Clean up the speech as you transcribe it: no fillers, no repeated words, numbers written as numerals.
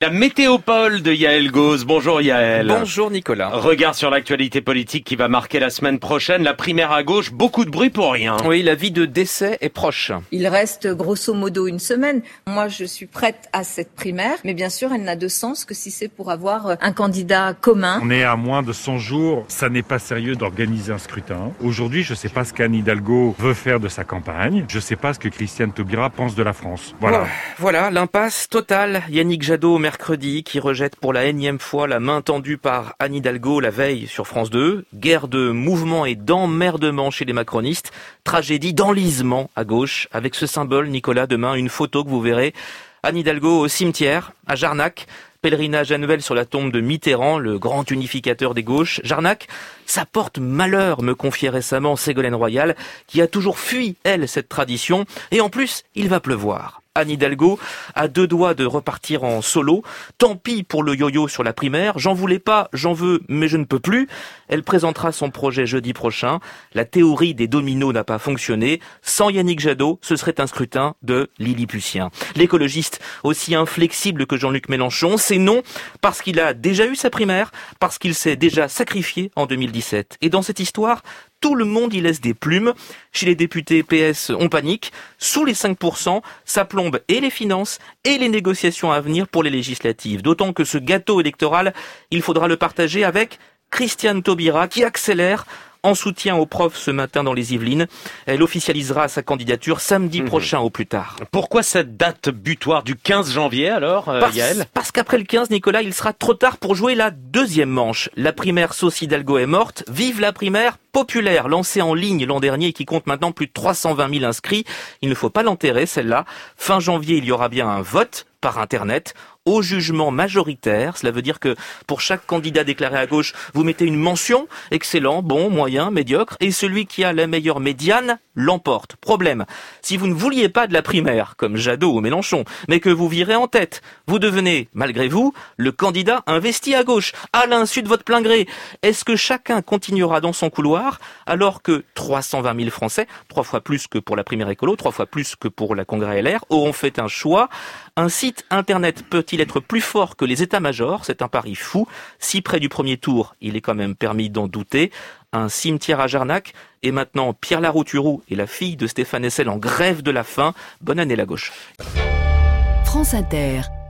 La météopole de Yael Gauze. Bonjour Yael. Bonjour Nicolas. Regard sur l'actualité politique qui va marquer la semaine prochaine. La primaire à gauche, beaucoup de bruit pour rien. Oui, la vie de décès est proche. Il reste grosso modo une semaine. Moi, je suis prête à cette primaire, mais bien sûr, elle n'a de sens que si c'est pour avoir un candidat commun. On est à moins de 100 jours. Ça n'est pas sérieux d'organiser un scrutin. Aujourd'hui, je ne sais pas ce qu'Anne Hidalgo veut faire de sa campagne. Je ne sais pas ce que Christiane Taubira pense de la France. Voilà, l'impasse totale. Yannick Jadot, mercredi, qui rejette pour la énième fois la main tendue par Anne Hidalgo la veille sur France 2. Guerre de mouvement et d'emmerdement chez les macronistes. Tragédie d'enlisement à gauche. Avec ce symbole, Nicolas, demain, une photo que vous verrez. Anne Hidalgo au cimetière, à Jarnac. Pèlerinage annuel sur la tombe de Mitterrand, le grand unificateur des gauches. Jarnac, ça porte malheur, me confiait récemment Ségolène Royal, qui a toujours fui, elle, cette tradition. Et en plus, il va pleuvoir. Anne Hidalgo a deux doigts de repartir en solo. Tant pis pour le yo-yo sur la primaire. J'en voulais pas, j'en veux, mais je ne peux plus. Elle présentera son projet jeudi prochain. La théorie des dominos n'a pas fonctionné. Sans Yannick Jadot, ce serait un scrutin de Lilliputien. L'écologiste, aussi inflexible que Jean-Luc Mélenchon, c'est non parce qu'il a déjà eu sa primaire, parce qu'il s'est déjà sacrifié en 2017. Et dans cette histoire, tout le monde y laisse des plumes. Chez les députés PS, on panique. Sous les 5%, ça plombe et les finances et les négociations à venir pour les législatives. D'autant que ce gâteau électoral, il faudra le partager avec Christiane Taubira qui accélère en soutien aux profs ce matin dans les Yvelines. Elle officialisera sa candidature samedi prochain au plus tard. Pourquoi cette date butoir du 15 janvier alors, Yael ? Parce qu'après le 15, Nicolas, il sera trop tard pour jouer la deuxième manche. La primaire Sauce Hidalgo est morte. Vive la primaire populaire, lancée en ligne l'an dernier et qui compte maintenant plus de 320 000 inscrits. Il ne faut pas l'enterrer, celle-là. Fin janvier, il y aura bien un vote par Internet, au jugement majoritaire. Cela veut dire que pour chaque candidat déclaré à gauche, vous mettez une mention, excellent, bon, moyen, médiocre, et celui qui a la meilleure médiane l'emporte. Problème, si vous ne vouliez pas de la primaire, comme Jadot ou Mélenchon, mais que vous virez en tête, vous devenez, malgré vous, le candidat investi à gauche, à l'insu de votre plein gré. Est-ce que chacun continuera dans son couloir, alors que 320 000 Français, 3 fois plus que pour la primaire écolo, 3 fois plus que pour la Congrès LR, auront fait un choix? Un site internet peut-il être plus fort que les états-majors? C'est un pari fou. Si près du premier tour, il est quand même permis d'en douter. Un cimetière à Jarnac. Et maintenant, Pierre Larouturou et la fille de Stéphane Hessel en grève de la faim. Bonne année la gauche. France Inter.